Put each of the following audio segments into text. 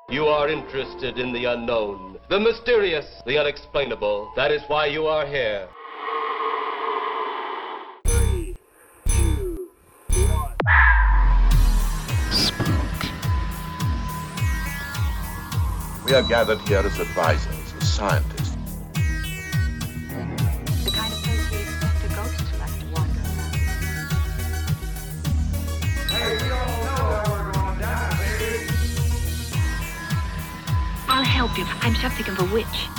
You are interested in the unknown, the mysterious, the unexplainable. That is why you are here. 3, 2, 1. Spook. We are gathered here as advisors, as scientists. The kind of place we expect a ghost to like to wander around. Hey, we all know that we're going down, baby. I'll help you. I'm something of a witch.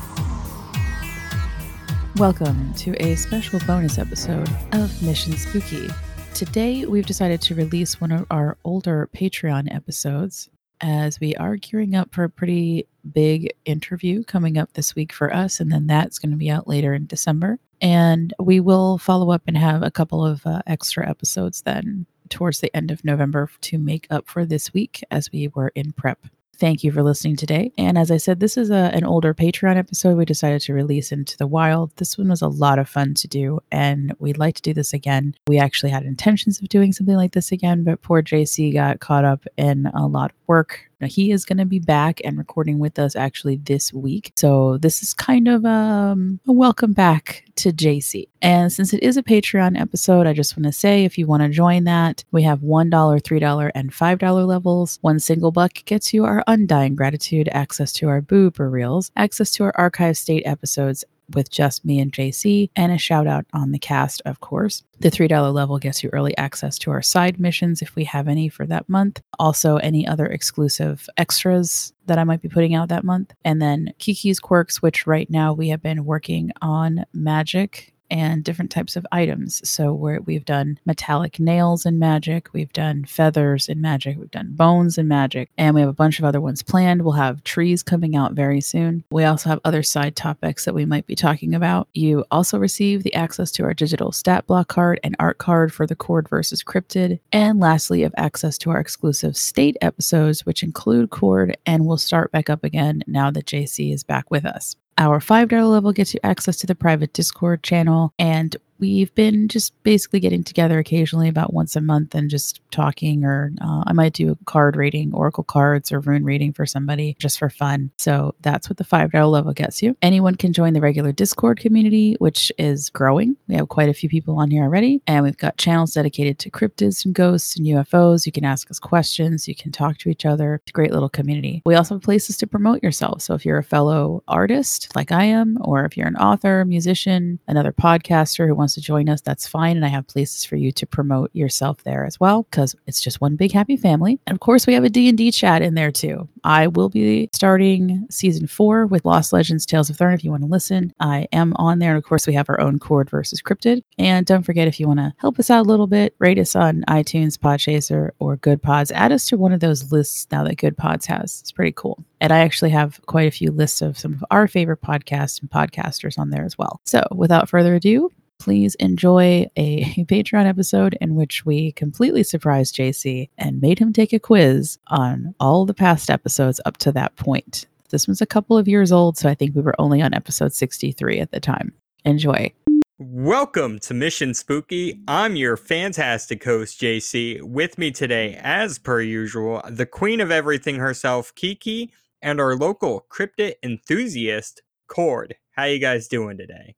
Welcome to a special bonus episode of Mission Spooky. Today, we've decided to release one of our older Patreon episodes as we are gearing up for a pretty big interview coming up this week for us, and then that's going to be out later in December. And we will follow up and have a couple of extra episodes then towards the end of November to make up for this week as we were in prep. Thank you for listening today. And as I said, this is an older Patreon episode we decided to release into the wild. This one was a lot of fun to do, and we'd like to do this again. We actually had intentions of doing something like this again, but poor JC got caught up in a lot of work. Now, he is going to be back and recording with us actually this week. So this is kind of a welcome back to JC. And since it is a Patreon episode, I just want to say if you want to join that, we have $1, $3, and $5 levels. One single buck gets you our undying gratitude, access to our booper reels, access to our archive state episodes with just me and JC, and a shout out on the cast, of course. The $3 level gets you early access to our side missions if we have any for that month. Also, any other exclusive extras that I might be putting out that month. And then Kiki's Quirks, which right now we have been working on magic and different types of items. So we've done metallic nails in magic, we've done feathers in magic, we've done bones in magic, and we have a bunch of other ones planned. We'll have trees coming out very soon. We also have other side topics that we might be talking about. You also receive the access to our digital stat block card and art card for the Cord versus Cryptid. And lastly, you have access to our exclusive state episodes, which include Cord and will start back up again now that JC is back with us. Our $5 level gets you access to the private Discord channel, and we've been just basically getting together occasionally about once a month and just talking, or I might do a card reading, oracle cards or rune reading for somebody just for fun. So that's what the $5 level gets you. Anyone can join the regular Discord community, which is growing. We have quite a few people on here already, and we've got channels dedicated to cryptids and ghosts and UFOs. You can ask us questions. You can talk to each other. It's a great little community. We also have places to promote yourself. So if you're a fellow artist like I am, or if you're an author, musician, another podcaster who wants to join us, that's fine. And I have places for you to promote yourself there as well, because it's just one big happy family. And of course, we have a D&D chat in there too. I will be starting season 4 with Lost Legends Tales of Thurn if you want to listen. I am on there. And of course, we have our own Cord versus Cryptid. And don't forget, if you want to help us out a little bit, rate us on iTunes, Podchaser, or Good Pods. Add us to one of those lists now that Good Pods has. It's pretty cool. And I actually have quite a few lists of some of our favorite podcasts and podcasters on there as well. So without further ado, please enjoy a Patreon episode in which we completely surprised JC and made him take a quiz on all the past episodes up to that point. This was a couple of years old, so I think we were only on episode 63 at the time. Enjoy. Welcome to Mission Spooky. I'm your fantastic host, JC. With me today, as per usual, the queen of everything herself, Kiki, and our local cryptid enthusiast, Cord. How you guys doing today?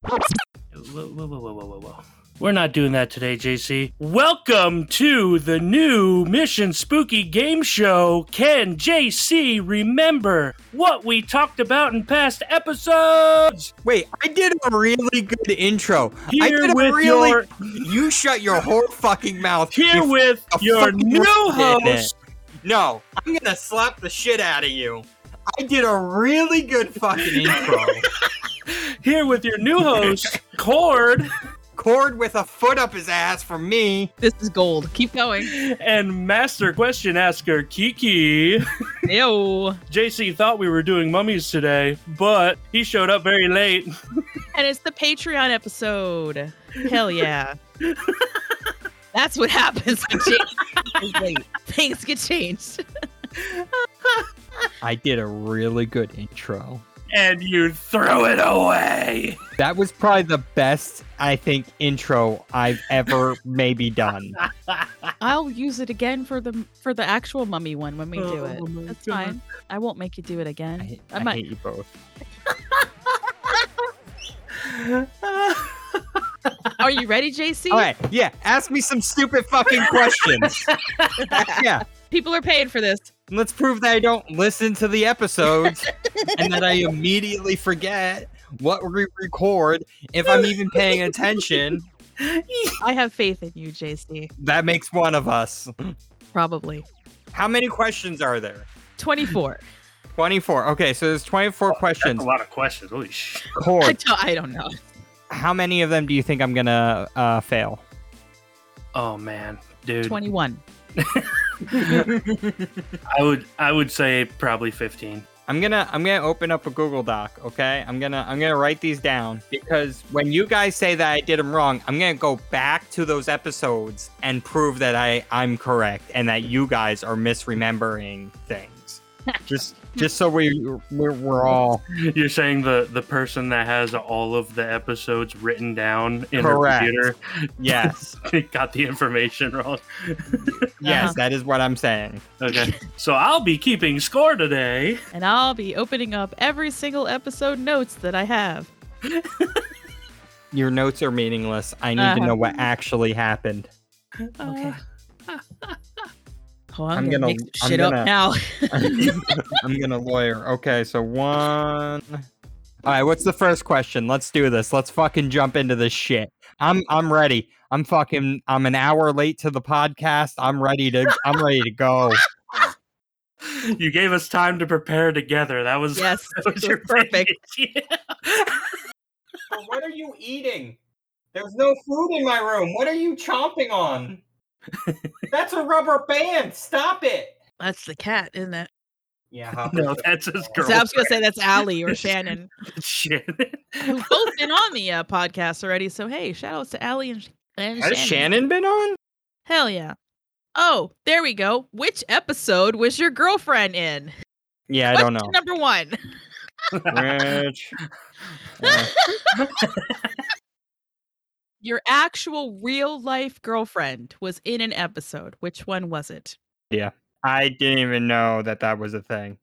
Whoa. We're not doing that today, JC. Welcome to the new Mission Spooky game show. Can JC remember what we talked about in past episodes? Wait, I did a really good intro. You shut your whole fucking mouth. Here with your new host. No, I'm gonna slap the shit out of you. I did a really good fucking intro. Here with your new host, Cord. Cord with a foot up his ass for me. This is gold. Keep going. And master question asker, Kiki. Ew. JC thought we were doing mummies today, but he showed up very late. And it's the Patreon episode. Hell yeah. That's what happens when JC is late. Things get changed. I did a really good intro. and you throw it away. That was probably the best, I think, intro I've ever maybe done. I'll use it again for the actual mummy one when we do it. Oh my That's God. fine. I won't make you do it again. I might. hate you both. Are you ready, JC? All right, yeah, ask me some stupid fucking questions. Yeah, People are paying for this. let's prove that I don't listen to the episodes and that I immediately forget what we record if I'm even paying attention. I have faith in you, JC. That makes one of us. Probably. How many questions are there? 24. 24. Okay, so there's 24 questions. That's a lot of questions. Holy shit. Cord, I don't know. how many of them do you think I'm gonna fail? Oh man, dude. 21. I would say probably 15. I'm gonna open up a Google Doc, okay? I'm gonna write these down because when you guys say that I did them wrong, I'm gonna go back to those episodes and prove that I'm correct and that you guys are misremembering things. Just so we're all You're saying the person that has all of the episodes written down in Correct. her computer yes, got the information wrong. yes, that is what I'm saying. Okay. So I'll be keeping score today. And I'll be opening up every single episode notes that I have. Your notes are meaningless. I need to know what actually happened. Okay. Oh, I'm I'm, gonna- gonna make some I'm shit gonna- up now. I'm gonna lawyer. Okay, so one. All right, what's the first question? Let's do this. Let's fucking jump into this shit. I'm ready. I'm an hour late to the podcast. I'm ready to go. You gave us time to prepare together. That was Yes, that was it your was perfect. big- What are you eating? There's no food in my room. What are you chomping on? That's a rubber band. Stop it. That's the cat, isn't it? Yeah. No, that's his girl. So I was going to say that's Allie or Shannon, Shit. who've both been on the podcast already. So, hey, shout outs to Allie and Has Shannon been on? Hell yeah. Oh, there we go. Which episode was your girlfriend in? Yeah, I don't know. Question number 1. Which? Your actual real life girlfriend was in an episode. Which one was it? Yeah. I didn't even know that was a thing.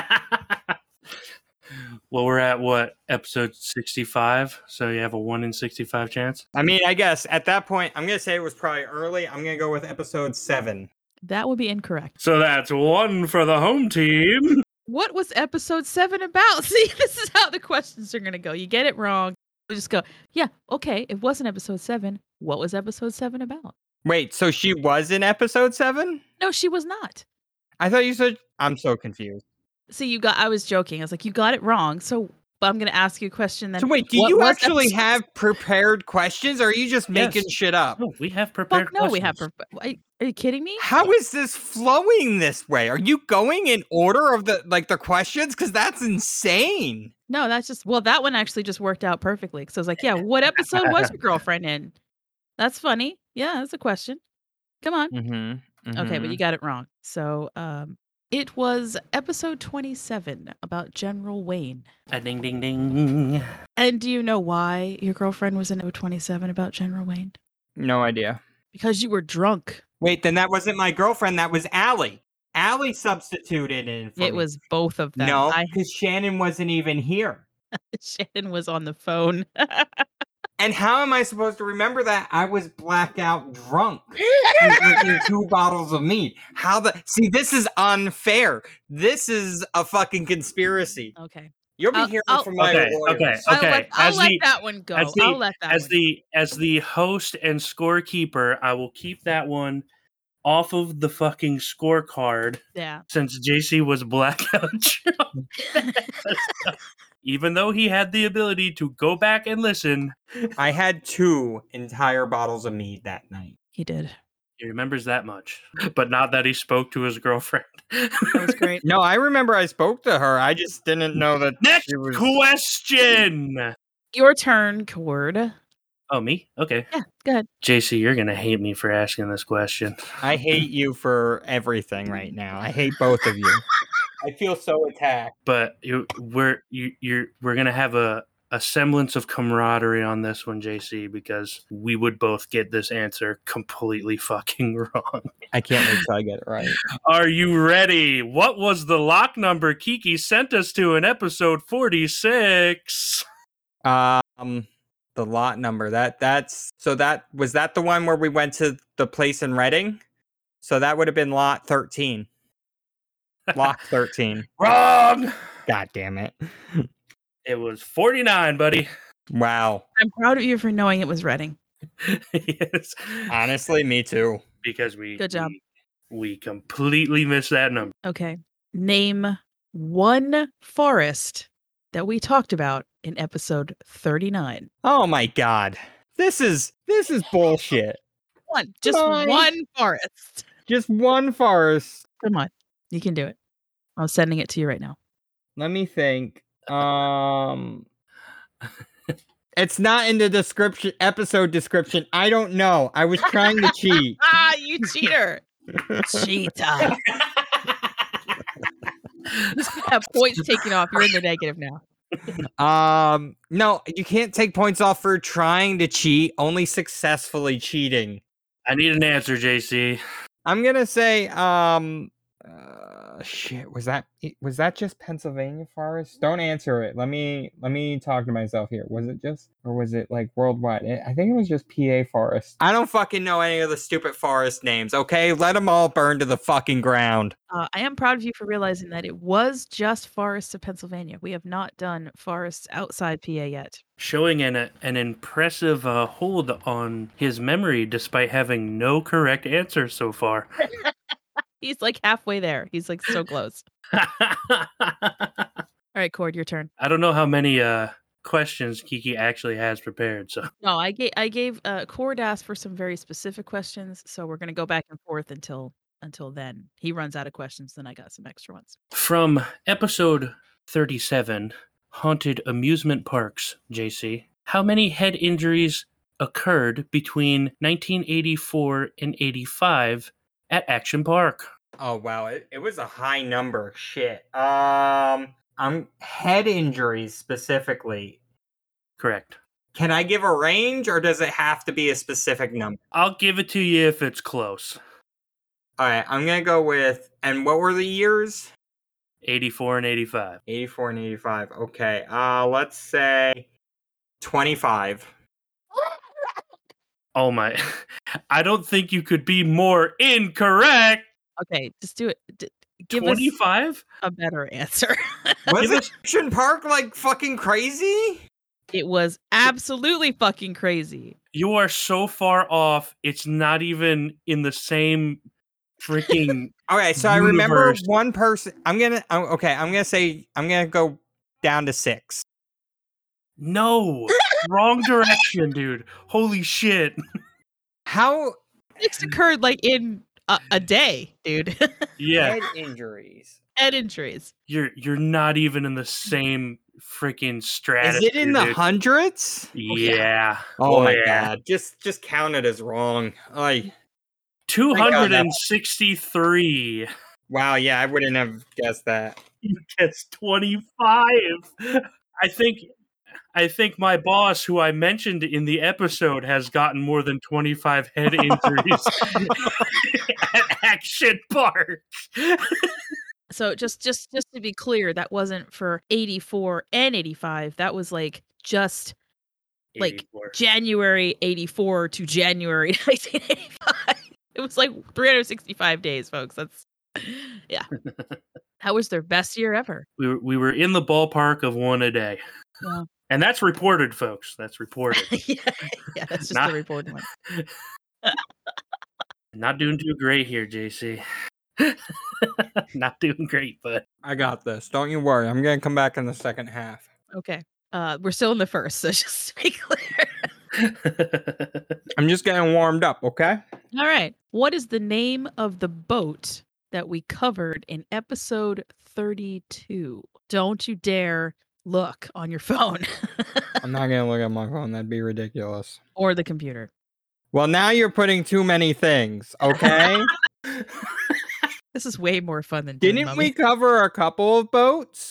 Well, we're at what, episode 65? So you have a 1 in 65 chance? I mean, I guess at that point, I'm going to say it was probably early. I'm going to go with episode 7. That would be incorrect. So that's 1 for the home team. What was episode 7 about? See, this is how the questions are going to go. You get it wrong. You just go, yeah, okay, it wasn't episode 7. What was episode 7 about? Wait, so she was in episode 7? No, she was not. I thought you said... I'm so confused. See, I was joking. I was like, you got it wrong. So, but I'm going to ask you a question then. So wait, do What you was actually episode- have prepared questions, or are you just making Yes. shit up? Oh, we have prepared Fuck no, we have. questions. Are you kidding me? How is this flowing this way? Are you going in order of the questions? Because that's insane. No, that's just, that one actually just worked out perfectly. Because I was like, yeah, what episode was your girlfriend in? That's funny. Yeah, that's a question. Come on. Mm-hmm. Okay, but you got it wrong. So, it was episode 27 about General Wayne. Ding, ding, ding. And do you know why your girlfriend was in episode 27 about General Wayne? No idea. Because you were drunk. Wait, then that wasn't my girlfriend. That was Allie. Allie substituted in. For It me. was both of them. No, because Shannon wasn't even here. Shannon was on the phone. And how am I supposed to remember that? I was blackout drunk, drinking 2 bottles of meat. See, this is unfair. This is a fucking conspiracy. Okay. You'll be I'll- hearing I'll- from my lawyers. Okay. I'll let the- that one go. as the- I'll let that one go. As the host and scorekeeper, I will keep that one off of the fucking scorecard Yeah. since JC was blackout drunk. Even though he had the ability to go back and listen, I had 2 entire bottles of mead that night. He did. he remembers that much, but not that he spoke to his girlfriend. That was great. No, I remember I spoke to her. I just didn't know that Next she was... question. Your turn, Cord. Oh, me? Okay. Yeah, go ahead. JC, you're going to hate me for asking this question. I hate you for everything right now. I hate both of you. I feel so attacked. But we're gonna have a semblance of camaraderie on this one, JC, because we would both get this answer completely fucking wrong. I can't wait till I get it right. Are you ready? What was the lock number Kiki sent us to in episode 46? The lot number. That's that the one where we went to the place in Reading? So that would have been lot 13. Lock 13. Wrong. God damn it. It was 49, buddy. Wow. I'm proud of you for knowing it was Reading. Yes. Honestly, me too. Because we Good job. We completely missed that number. Okay. Name one forest that we talked about in episode 39. Oh my god. This is bullshit. One. Just Fine. one forest. Just one forest. Come on. You can do it. I'm sending it to you right now. Let me think. It's not in the description, episode description. I don't know. I was trying to cheat. Ah, you cheater. Cheetah. Have points taken off. You're in the negative now. No, you can't take points off for trying to cheat, only successfully cheating. I need an answer, JC. I'm gonna say, shit, was that just Pennsylvania forest? Don't answer it. Let me talk to myself here. Was it just, or was it like worldwide? I think it was just PA forest. I don't fucking know any of the stupid forest names, okay? Let them all burn to the fucking ground. I am proud of you for realizing that it was just forests of Pennsylvania. We have not done forests outside PA yet. Showing an impressive hold on his memory despite having no correct answer so far. He's like halfway there. He's like so close. All right, Cord, your turn. I don't know how many questions Kiki actually has prepared. So No, I gave Cord asked for some very specific questions, so we're gonna go back and forth until then. He runs out of questions, then I got some extra ones. from episode 37, Haunted Amusement Parks, JC, how many head injuries occurred between 1984 and 85 at Action Park? Oh wow, it was a high number. Shit. I'm head injuries specifically. Correct. Can I give a range, or does it have to be a specific number? I'll give it to you if it's close. All right, I'm gonna go with. And what were the years? 84 and 85. 84 and 85. Okay. Let's say 25. Oh my. I don't think you could be more incorrect. Okay, just do it. Give 25? us a better answer. Was it Action Park like fucking crazy? It was absolutely fucking crazy. You are so far off. It's not even in the same freaking Okay, so I remember universe. one person. I'm gonna go down to 6. No. Wrong direction, dude. Holy shit. How? It's occurred like in a day, dude. Yeah. Head injuries. Head injuries. You're not even in the same freaking stratosphere. Is it in the dude. hundreds? Yeah. Oh my yeah. god! Just count it as wrong. Like, 263. wow, yeah, I wouldn't have guessed that. You guessed 25. I think my boss, who I mentioned in the episode, has gotten more than 25 head injuries at Action Park. So just to be clear, that wasn't for 84 and 85. That was like just like 84. January 84 to January 1985. It was like 365 days, folks. That's yeah. That was their best year ever. We were in the ballpark of one a day. Yeah. And that's reported, folks. That's reported. yeah, that's just Not- the reported one. Not doing too great here, JC. Not doing great, but I got this. Don't you worry. I'm gonna come back in the second half. Okay. We're still in the first, so just to be clear. I'm just getting warmed up. Okay. All right. What is the name of the boat that we covered in episode 32? Don't you dare look on your phone I'm not gonna look at my phone. That'd be ridiculous. or the computer. Well, now you're putting too many things. Okay. This is way more fun than doing Didn't we Mummy. cover a couple of boats?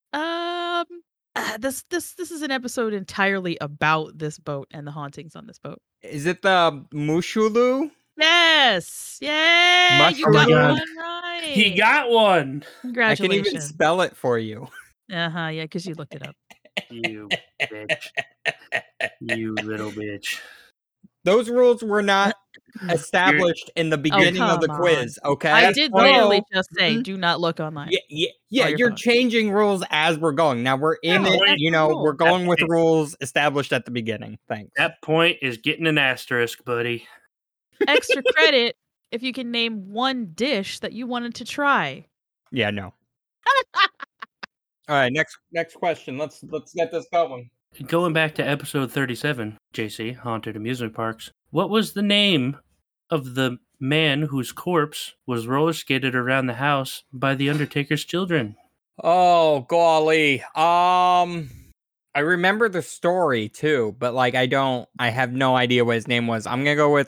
This is an episode entirely about this boat and the hauntings on this boat. Is it the Mushulu? Yes, yeah, you Mushroom got God. one right. He got one. I can Congratulations. even spell it for you. Yeah, because you looked it up. You bitch. You little bitch. Those rules were not established in the beginning of the come quiz, okay? I did point. literally just say, Mhm. do not look online. Yeah, your you're phone. changing rules as we're going. Now we're in No, it, that's you the know, rule. we're going with That's- rules established at the beginning. Thanks. That point is getting an asterisk, buddy. Extra credit if you can name one dish that you wanted to try. Yeah, no. All right, next question. Let's get this going. Going back to episode 37, JC, Haunted Amusement Parks, what was the name of the man whose corpse was roller skated around the house by the Undertaker's children? Oh, golly. I remember the story too, but like I have no idea what his name was. I'm going to go with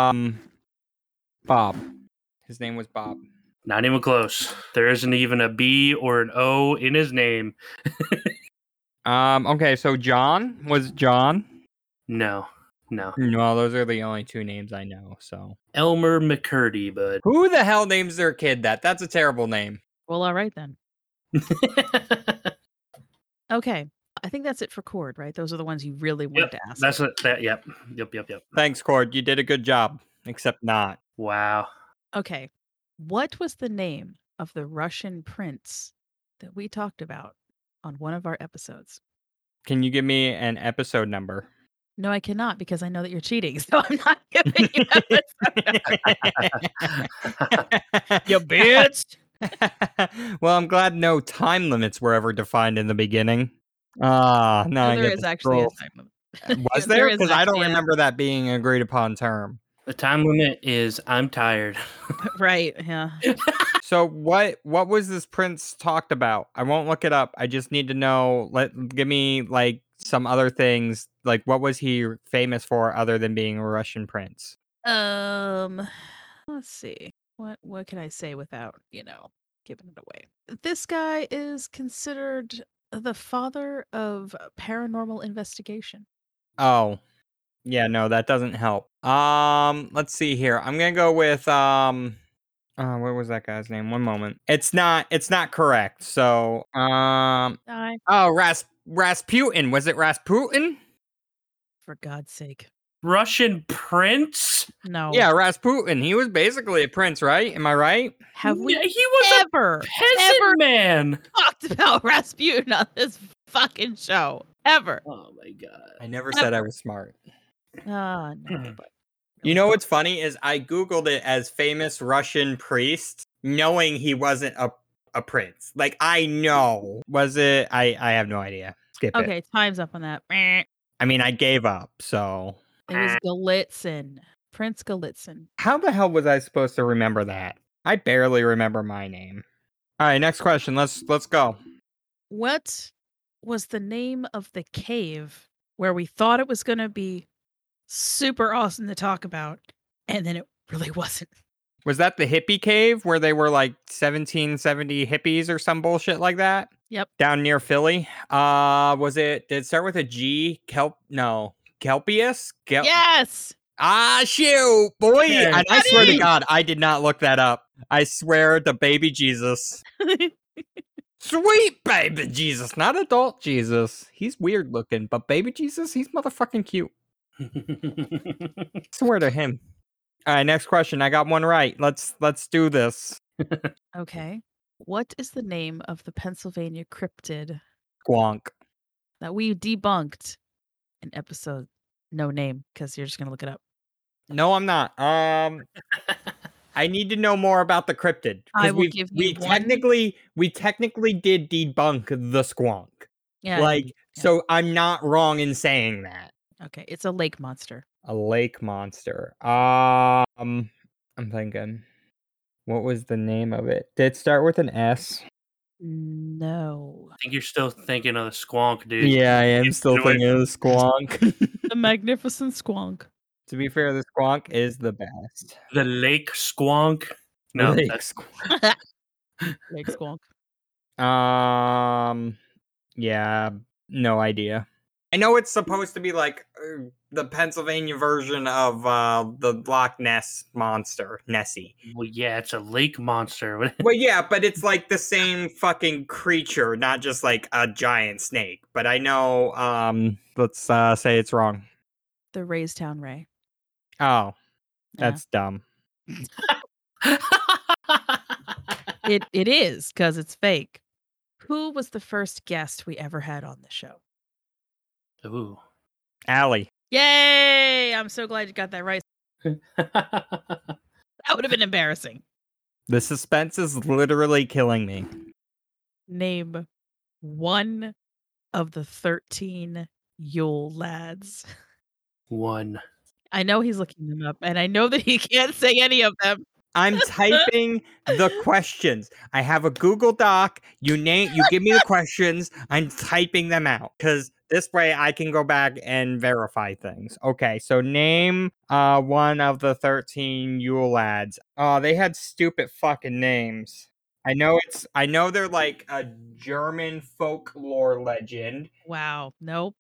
Bob. His name was Bob. Not even close. There isn't even a B or an O in his name. Okay, so John was John. No. No, those are the only two names I know. So Elmer McCurdy, bud. who the hell names their kid that? That's a terrible name. Well, all right then. Okay. I think that's it for Cord, right? Those are the ones you really wanted to ask. That's it. Yep. Thanks, Cord. You did a good job, except not. Wow. Okay. What was the name of the Russian prince that we talked about on one of our episodes? Can you give me an episode number? No, I cannot because I know that you're cheating, so I'm not giving you episode number. You bitch. Well, I'm glad no time limits were ever defined in the beginning. No, No, I there get is the actually a scroll. time limit. Was There there? is Because I don't actually a- remember that being an agreed upon term. The time limit is I'm tired. Right, yeah. So what was this prince talked about? I won't look it up. I just need to know. Give me like some other things. Like what was he famous for other than being a Russian prince? Let's see. What can I say without, giving it away? This guy is considered the father of paranormal investigation. Oh. Yeah, no, that doesn't help. Let's see here. I'm gonna go with what was that guy's name? One moment. It's not correct. So Die, Rasputin. Was it Rasputin? for God's sake. Russian prince? No. Yeah, Rasputin. He was basically a prince, right? Am I right? Have we Yeah, he was ever, a peasant ever man. talked about Rasputin on this fucking show? Ever. Oh my god. I never said I was smart. No, but You know what's funny is I Googled it as famous Russian priest, knowing he wasn't a prince. Like, I know. Was it? I have no idea. Skip it. okay, time's up on that. It I mean, I gave up, so. was Galitzin. Prince Galitzin. How the hell was I supposed to remember that? I barely remember my name. All right, next question. Let's go. What was the name of the cave where we thought it was going to be super awesome to talk about, and then it really wasn't? Was that the hippie cave where they were like 1770 hippies or some bullshit like that? Yep. Down near Philly. Was it? Did it start with a G? Kelpius? Yes. Ah, shoot, boy! Yeah, And I swear to buddy! God, I did not look that up. I swear to baby Jesus. Sweet baby Jesus, not adult Jesus. He's weird looking, but baby Jesus, he's motherfucking cute. Swear to him. All right, next question. I got one right. Let's do this. Okay. What is the name of the Pennsylvania cryptid Squonk. that we debunked in episode no name? Because you're just going to look it up. No, I'm not. I need to know more about the cryptid. 'cause I will give you one. we technically did debunk the Squonk. Yeah. Like, yeah. so I'm not wrong in saying that. Okay. It's a lake monster. A lake monster. I'm thinking. What was the name of it? Did it start with an S? No. I think you're still thinking of the squonk, dude. Yeah, I am still Do it. thinking of the Squonk. The magnificent squonk. To be fair, the Squonk is the best. The lake squonk. No, Lake that's Squonk. Lake Squonk. Yeah, no idea. I know it's supposed to be like the Pennsylvania version of the Loch Ness monster, Nessie. well, yeah, it's a lake monster. Well, yeah, but it's like the same fucking creature, not just like a giant snake. But I know, let's say it's wrong. The Raystown Ray. Oh, Yeah. that's dumb. It is, because it's fake. Who was the first guest we ever had on the show? Ooh. Allie. Yay! I'm so glad you got that right. That would have been embarrassing. The suspense is literally killing me. Name one of the 13 Yule lads. One. I know he's looking them up, and I know that he can't say any of them. I'm typing the questions. I have a Google Doc. You give me the questions. I'm typing them out because this way I can go back and verify things. Okay, so name one of the 13 Yule lads. Oh, they had stupid fucking names. I know they're like a German folklore legend. Wow. Nope.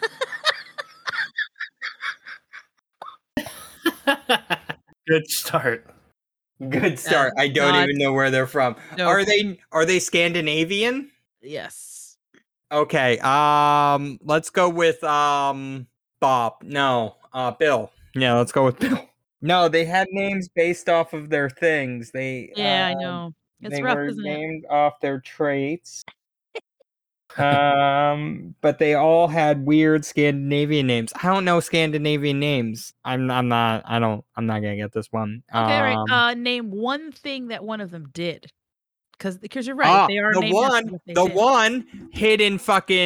Good start. Good start. I don't not- even know where they're from. Nope. Are they Scandinavian? Yes. Okay, let's go with Bob. No, Bill. Yeah, let's go with Bill. No, they had names based off of their things. They Yeah, I know. It's they rough, were isn't it? named off their traits. But they all had weird Scandinavian names. I don't know Scandinavian names. I'm not gonna get this one. Okay, right. Name one thing that one of them did. Because you're right. They are the named after what they did. one hidden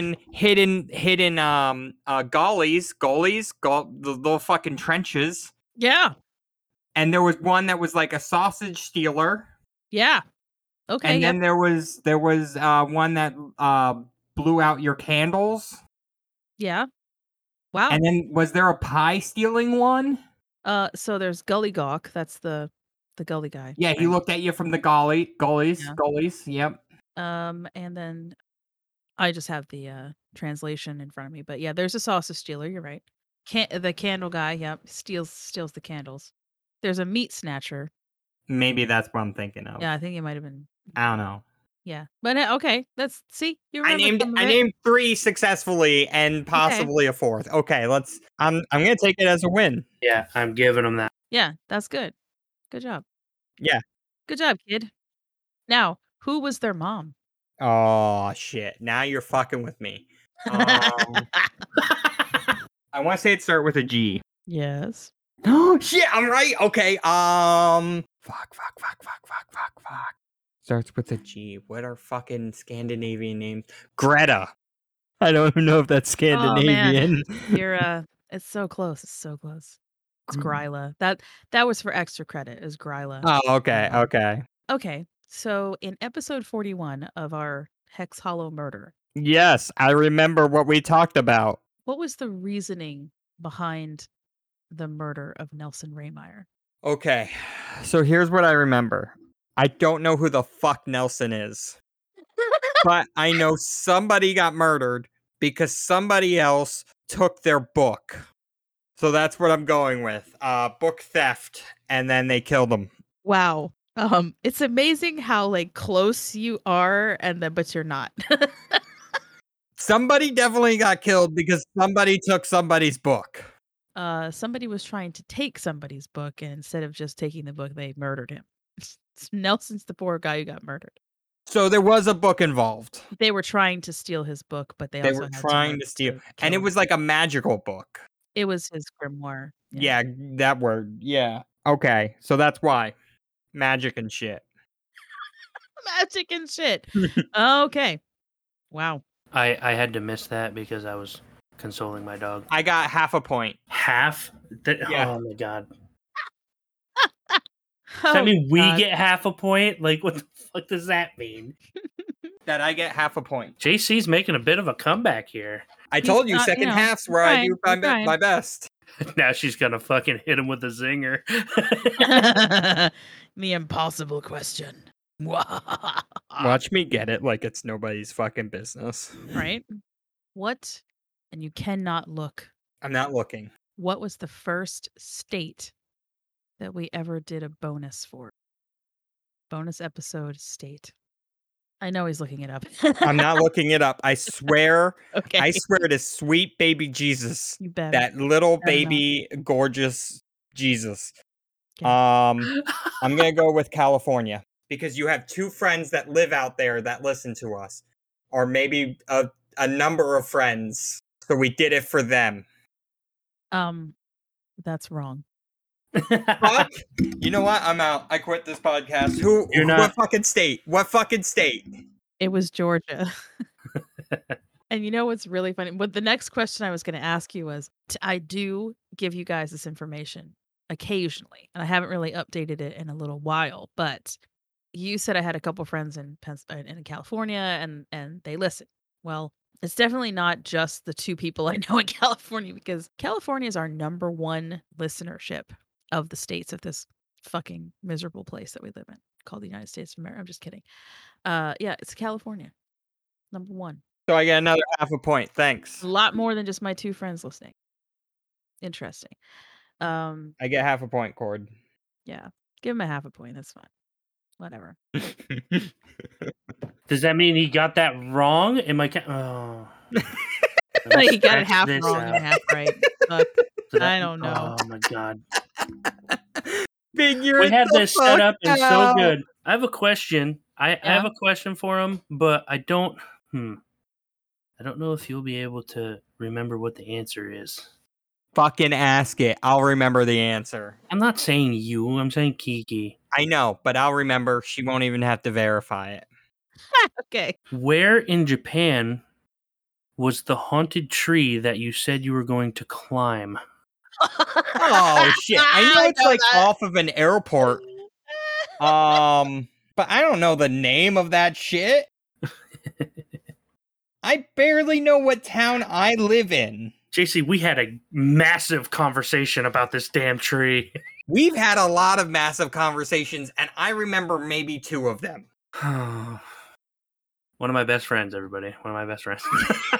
goalies, the little fucking trenches. Yeah. And there was one that was like a sausage stealer. Yeah. Okay. And then there was one that blew out your candles. Yeah. Wow. And then was there a pie stealing one? So there's Gully Gawk. That's the gully guy. Yeah, he looked at you from the goalies. Yeah. Goalies. Yep. And then I just have the translation in front of me, but yeah, there's a sausage stealer. You're right. The candle guy. Yep. Steals the candles. There's a meat snatcher. Maybe that's what I'm thinking of. Yeah, I think it might have been. I don't know. Yeah, but okay. Let's see. You I remember some of it. named 3 successfully and possibly a 4th. Okay, I'm gonna take it as a win. Yeah, I'm giving them that. Yeah, that's good. Good job. Yeah. Good job, kid. Now, who was their mom? Oh shit! Now you're fucking with me. I want to say it start with a G. Yes. Oh shit! I'm right. Okay. Fuck. Starts with a G. What are fucking Scandinavian names? Greta. I don't even know if that's Scandinavian. You're it's so close. It's so close. It's Gryla. That was for extra credit. Is Gryla. Oh, okay. Okay. So in episode 41 of our Hex Hollow murder, Yes, I remember what we talked about. what was the reasoning behind the murder of Nelson Raymeyer? Okay, so here's what I remember. I don't know who the fuck Nelson is, but I know somebody got murdered because somebody else took their book. So that's what I'm going with. Book theft, and then they killed him. Wow. It's amazing how like close you are but you're not. Somebody definitely got killed because somebody took somebody's book. Somebody was trying to take somebody's book, and instead of just taking the book, they murdered him. Nelson's the poor guy who got murdered. So there was a book involved. They were trying to steal his book, but they They also were had trying murder to steal, kill and it him. was like a magical book. It was his grimoire. Yeah, that word. Yeah. Okay, so that's why. Magic and shit. Magic and shit. Okay. Wow. I had to miss that because I was consoling my dog. I got half a point. Half? Yeah. Oh my god. Oh, Does that mean we God. get half a point? Like, what the fuck does that mean? That I get half a point. JC's making a bit of a comeback here. I told you not, second you know, half's where he's I do trying, he's my best. Now she's gonna fucking hit him with a zinger. The impossible question. Watch me get it like it's nobody's fucking business. Right? What? And you cannot look. I'm not looking. What was the first state that we ever did a bonus for? Bonus episode state. I know he's looking it up. I'm not looking it up. I swear. Okay. I swear to sweet baby Jesus. You better. That little Better not. baby, gorgeous Jesus. Okay. I'm gonna go with California because you have two friends that live out there that listen to us, or maybe a number of friends. So we did it for them. That's wrong. Fuck. You know what? I'm out. I quit this podcast. You're not- What fucking state? What fucking state? It was Georgia. And you know what's really funny? What the next question I was going to ask you was, I do give you guys this information occasionally, and I haven't really updated it in a little while. But you said I had a couple friends in California, and they listen. Well, it's definitely not just the two people I know in California, because California is our number one listenership of the states of this fucking miserable place that we live in called the United States of America. I'm just kidding. Yeah, it's California. Number one. So I get another half a point. Thanks. A lot more than just my two friends listening. Interesting. I get half a point, Cord. Yeah. Give him a half a point. That's fine. Whatever. Does that mean he got that wrong? Am I? Oh. He got it Scratch half this wrong and out. half right. Fuck. So that- I don't know. Oh my god. Figure We it had the this set fuck up and so out. good. I have a question. I have Yeah. a question for him, but I don't. I don't know if you'll be able to remember what the answer is. Fucking ask it. I'll remember the answer. I'm not saying you. I'm saying Kiki. I know, but I'll remember. She won't even have to verify it. Okay. Where in Japan was the haunted tree that you said you were going to climb? Oh shit! I know it's like off of an airport. But I don't know the name of that shit. I barely know what town I live in. JC, we had a massive conversation about this damn tree. We've had a lot of massive conversations, and I remember maybe two of them. One of my best friends, everybody. One of my best friends.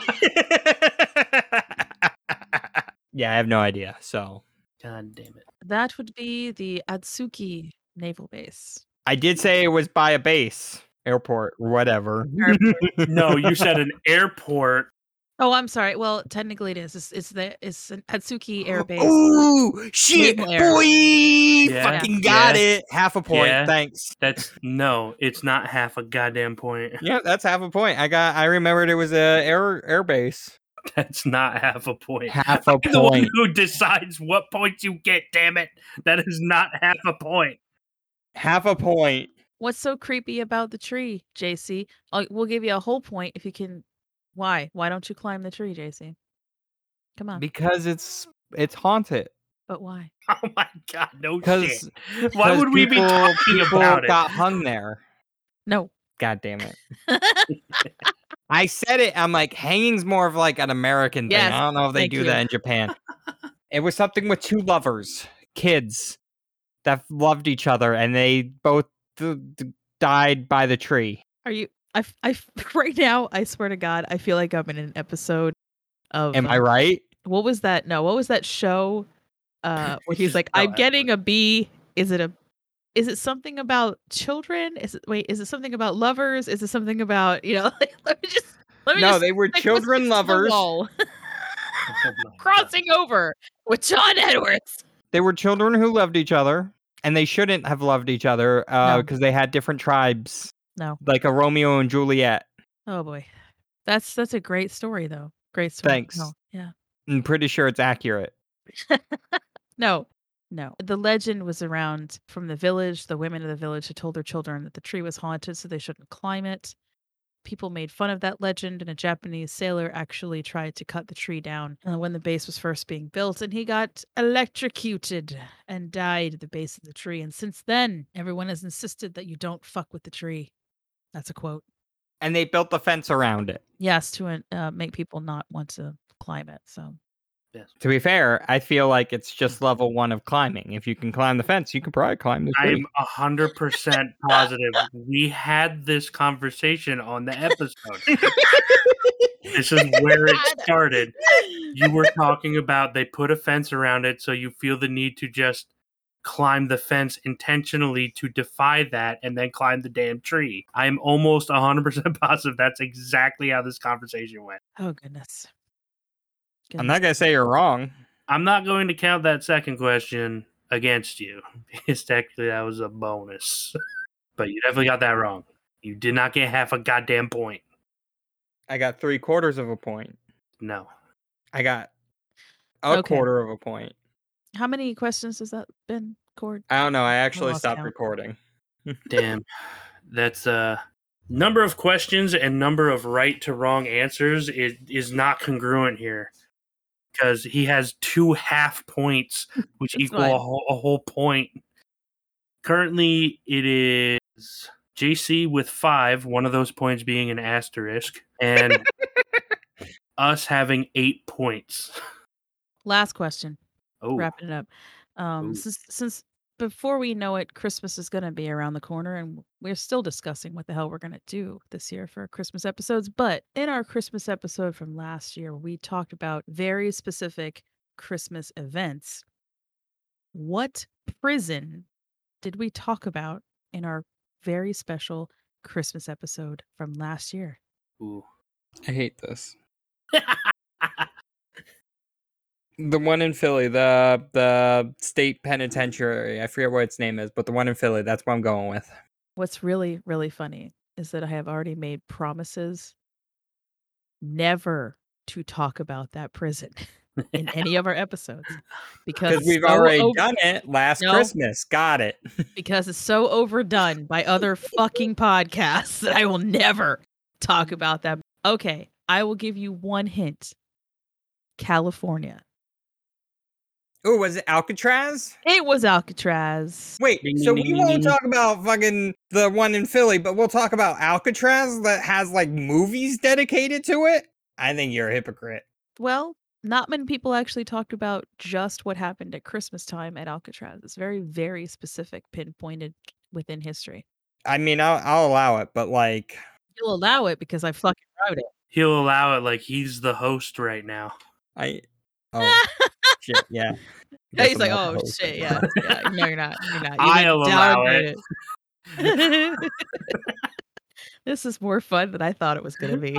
Yeah, I have no idea. So God damn it. That would be the Atsuki Naval Base. I did say it was by a base, airport, or whatever. No, you said an airport. Oh, I'm sorry. Well, technically it is. It's an Atsuki Air Base. Ooh, shit, Naval Air. boy! Yeah, Fucking got yeah. it. Half a point. Yeah. Thanks. No, it's not half a goddamn point. Yeah, that's half a point. I remembered it was a air base. That's not half a point. Half a I'm the one point. who decides what points you get, damn it. That is not half a point. Half a point. What's so creepy about the tree, JC? We'll give you a whole point if you can. Why? Why don't you climb the tree, JC? Come on. Because it's haunted. But why? Oh my god, no Because shit. Why would we be talking about it? Got hung there. No. God damn it. I said it. I'm like, hanging's more of like an American thing. Yes, I don't know if they thank do you. that in Japan. It was something with two lovers, kids that loved each other, and they both died by the tree. Are you? I right now. I swear to God, I feel like I'm in an episode of. Am I right? What was that? No, what was that show? Where he's like, No, I'm getting a B. Is it something about children? Is it something about lovers? Is it something about like, let me No, just they were stick with children the lovers. wall. Oh my God. Crossing over with John Edwards. They were children who loved each other, and they shouldn't have loved each other No. because they had different tribes, No. like a Romeo and Juliet. Oh boy, that's a great story though. Great story. Thanks. No, yeah. I'm pretty sure it's accurate. No. The legend was around from the village. The women of the village had told their children that the tree was haunted, so they shouldn't climb it. People made fun of that legend, and a Japanese sailor actually tried to cut the tree down when the base was first being built, and he got electrocuted and died at the base of the tree. And since then, everyone has insisted that you don't fuck with the tree. That's a quote. And they built the fence around it. Yes, to make people not want to climb it. So Yes. To be fair, I feel like it's just level 1 of climbing. If you can climb the fence, you can probably climb the tree. I'm 100% positive. We had this conversation on the episode. This is where it started. You were talking about they put a fence around it, so you feel the need to just climb the fence intentionally to defy that and then climb the damn tree. I'm almost 100% positive that's exactly how this conversation went. Oh, goodness. I'm not going to say you're wrong. I'm not going to count that second question against you because technically that was a bonus. But you definitely got that wrong. You did not get half a goddamn point. I got 3/4 of a point. No. I got a Okay. quarter of a point. How many questions has that been, Cord? I don't know. I actually lost stopped count. recording. Damn. That's number of questions and number of right to wrong answers is not congruent here. Because he has 2 half points, which It's equal fine. a whole point. Currently, it is JC with 5, one of those points being an asterisk, and us having 8 points. Last question. Oh, Wrapping it up. Ooh. Since before we know it, Christmas is going to be around the corner, and we're still discussing what the hell we're going to do this year for Christmas episodes. But in our Christmas episode from last year, we talked about very specific Christmas events. What prison did we talk about in our very special Christmas episode from last year? Ooh. I hate this. The one in Philly, the state penitentiary. I forget what its name is, but the one in Philly, that's what I'm going with. What's really, really funny is that I have already made promises never to talk about that prison in any of our episodes because Because we've it's so already done it last No. Christmas. Got it. because it's so overdone by other fucking podcasts that I will never talk about that. Okay, I will give you one hint. California. Oh, was it Alcatraz? It was Alcatraz. Wait, Ding, so ding, we ding, won't ding. talk about fucking the one in Philly, but we'll talk about Alcatraz that has like movies dedicated to it? I think you're a hypocrite. Well, not many people actually talked about just what happened at Christmas time at Alcatraz. It's very, very specific, pinpointed within history. I mean, I'll allow it, but like, You'll allow it because I fucking wrote it. He'll allow it like he's the host right now. oh shit, yeah. Yeah, he's Guess I'm like, not oh the host. shit, yeah. No, you're not. You're not. You I'll didn't allow downgrade it. This is more fun than I thought it was going to be.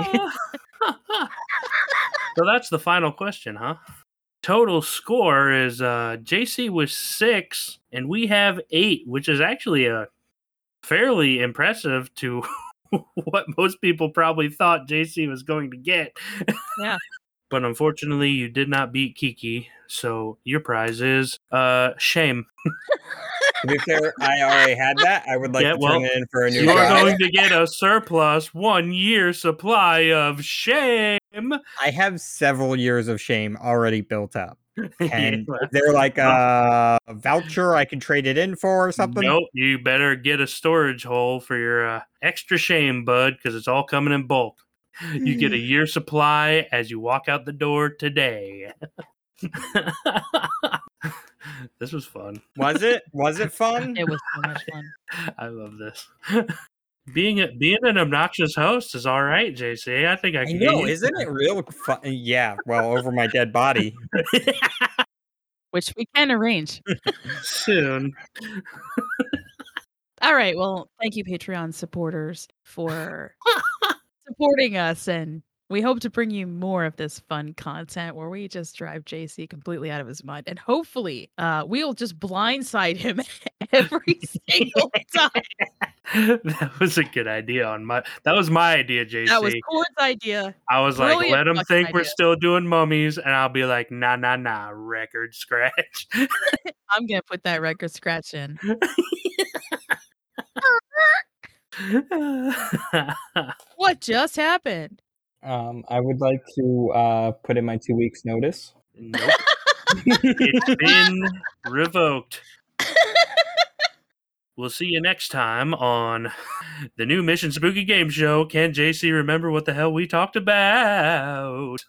So that's the final question, huh? Total score is JC was 6 and we have 8, which is actually a fairly impressive to what most people probably thought JC was going to get. Yeah. But unfortunately, you did not beat Kiki, so your prize is shame. To be fair, I already had that. I would like Yeah, to well, turn it in for a new You are guy. going to get a surplus 1 year supply of shame. I have several years of shame already built up. And Yeah. is there like a voucher I can trade it in for or something? Nope, you better get a storage hole for your extra shame, bud, because it's all coming in bulk. You get a year supply as you walk out the door today. This was fun. Was it? Was it fun? It was so much fun. I love this. Being an obnoxious host is all right, JC. I think I I can know, get isn't it real fun? Yeah, well, over my dead body. it Which we can arrange. soon. All right. Well, thank you, Patreon supporters, for supporting us. And we hope to bring you more of this fun content where we just drive JC completely out of his mind. And hopefully, we'll just blindside him every single time. That was a good idea that was my idea, JC. That was Cord's idea. I was like, brilliant let them fucking think we're idea. still doing mummies, and I'll be like, nah, record scratch. I'm going to put that record scratch in. What just happened? I would like to put in my 2 weeks notice. Nope. It's been revoked. We'll see you next time on the new Mission Spooky Game Show. Can JC remember what the hell we talked about?